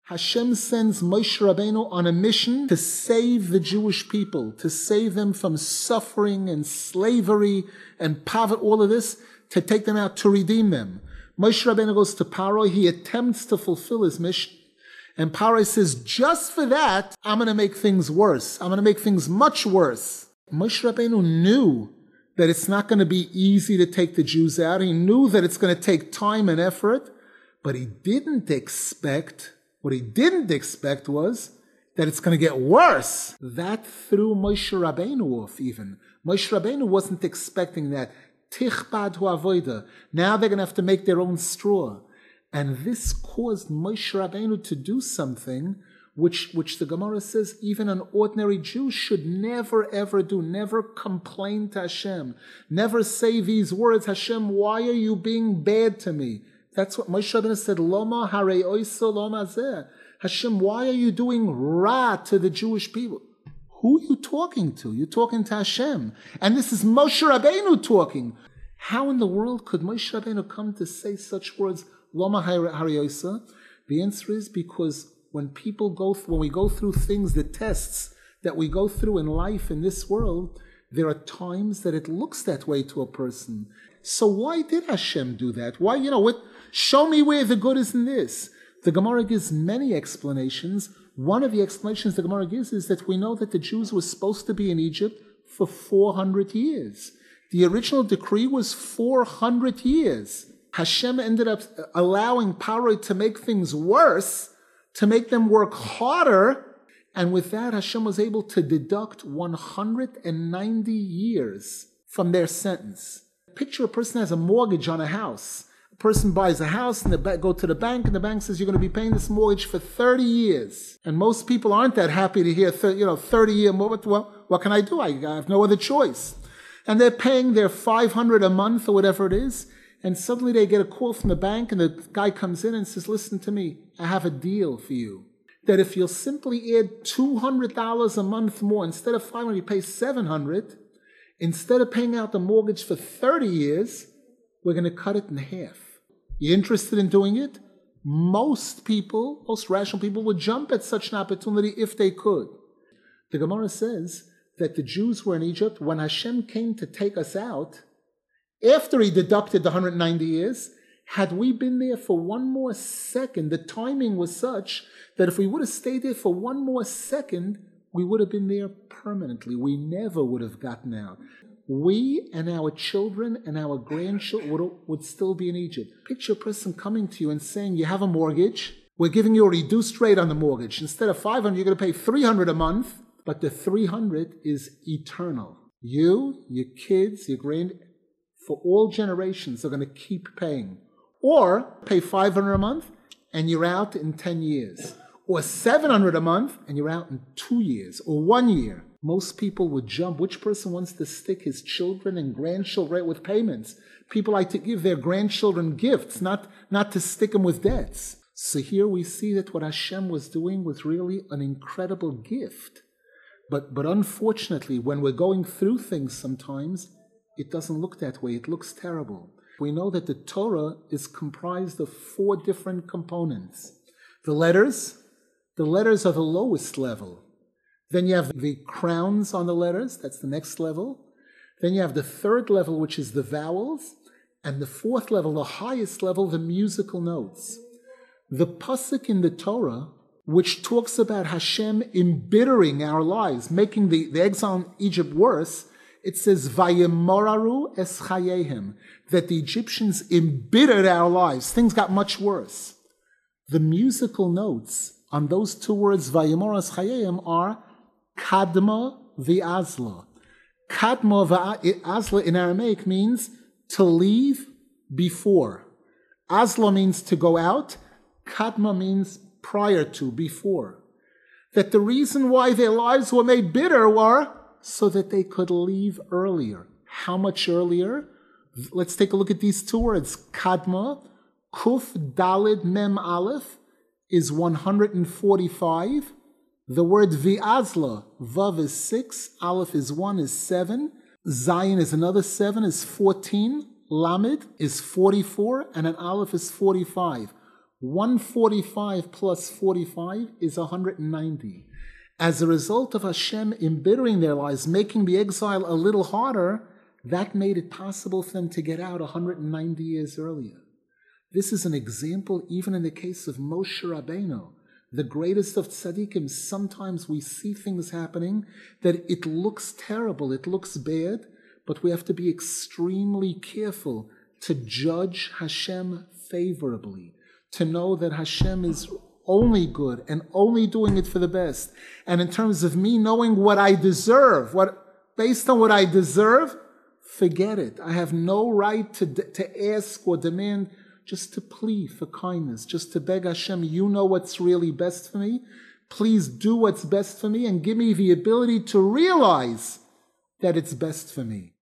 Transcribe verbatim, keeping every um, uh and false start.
Hashem sends Moshe Rabbeinu on a mission to save the Jewish people, to save them from suffering and slavery and poverty, all of this, to take them out, to redeem them. Moshe Rabbeinu goes to Paro. He attempts to fulfill his mission. And Paro says, just for that, I'm going to make things worse. I'm going to make things much worse. Moshe Rabbeinu knew that it's not going to be easy to take the Jews out. He knew that it's going to take time and effort, but he didn't expect, what he didn't expect was that it's going to get worse. That threw Moshe Rabbeinu off even. Moshe Rabbeinu wasn't expecting that. Tichbad hu avoida. Now they're going to have to make their own straw. And this caused Moshe Rabbeinu to do something which, which the Gemara says even an ordinary Jew should never ever do. Never complain to Hashem. Never say these words, Hashem, why are you being bad to me? That's what Moshe Rabbeinu said, Loma harei oiso loma zeh. Hashem, why are you doing ra to the Jewish people? Who are you talking to? You're talking to Hashem. And this is Moshe Rabbeinu talking. How in the world could Moshe Rabbeinu come to say such words, Loma harei oiso? The answer is because when people go, th- when we go through things, the tests that we go through in life in this world, there are times that it looks that way to a person. So why did Hashem do that? Why, you know, what? Show me where the good is in this. The Gemara gives many explanations. One of the explanations the Gemara gives is that we know that the Jews were supposed to be in Egypt for four hundred years. The original decree was four hundred years. Hashem ended up allowing Paro to make things worse, to make them work harder, and with that Hashem was able to deduct one hundred ninety years from their sentence. Picture a person has a mortgage on a house. A person buys a house and they go to the bank and the bank says you're going to be paying this mortgage for thirty years. And most people aren't that happy to hear, you know, thirty year mortgage. Well, what can I do? I have no other choice. And they're paying their five hundred a month or whatever it is. And suddenly they get a call from the bank and the guy comes in and says, listen to me, I have a deal for you. That if you'll simply add two hundred dollars a month more, instead of five hundred, you pay seven hundred. Instead of paying out the mortgage for thirty years, we're going to cut it in half. You interested in doing it? Most people, most rational people would jump at such an opportunity if they could. The Gemara says that the Jews were in Egypt when Hashem came to take us out. After he deducted the one hundred ninety years, had we been there for one more second, the timing was such that if we would have stayed there for one more second, we would have been there permanently. We never would have gotten out. We and our children and our grandchildren would, would still be in Egypt. Picture a person coming to you and saying, you have a mortgage. We're giving you a reduced rate on the mortgage. Instead of five hundred, you're going to pay three hundred a month, but the three hundred is eternal. You, your kids, your grand, for all generations are going to keep paying. Or pay five hundred a month and you're out in ten years. Or seven hundred a month and you're out in two years or one year. Most people would jump. Which person wants to stick his children and grandchildren with payments? People like to give their grandchildren gifts, not, not to stick them with debts. So here we see that what Hashem was doing was really an incredible gift. But, but unfortunately, when we're going through things sometimes, it doesn't look that way. It looks terrible. We know that the Torah is comprised of four different components. The letters, the letters are the lowest level. Then you have the crowns on the letters, that's the next level. Then you have the third level, which is the vowels. And the fourth level, the highest level, the musical notes. The pasuk in the Torah, which talks about Hashem embittering our lives, making the, the exile in Egypt worse, it says, Vayemoraru es chayehem, that the Egyptians embittered our lives. Things got much worse. The musical notes on those two words, Vayemoraru es chayehem, are Kadma v'azla. Kadma v'azla in Aramaic means to leave before. Azla means to go out. Kadma means prior to, before. That the reason why their lives were made bitter were so that they could leave earlier. How much earlier? Let's take a look at these two words. Kadma, Kuf Dalid Mem Aleph, is one hundred forty-five. The word Vi'azla, Vav is six, Aleph is one, is seven, Zayin is another seven, is fourteen, Lamed is forty-four, and an Aleph is forty-five. one hundred forty-five plus forty-five is one hundred ninety. As a result of Hashem embittering their lives, making the exile a little harder, that made it possible for them to get out one hundred ninety years earlier. This is an example even in the case of Moshe Rabbeinu, the greatest of tzaddikim. Sometimes we see things happening that it looks terrible, it looks bad, but we have to be extremely careful to judge Hashem favorably, to know that Hashem is only good and only doing it for the best. And in terms of me knowing what I deserve, what based on what I deserve, forget it. I have no right to, to ask or demand, just to plead for kindness, just to beg Hashem, you know what's really best for me. Please do what's best for me and give me the ability to realize that it's best for me.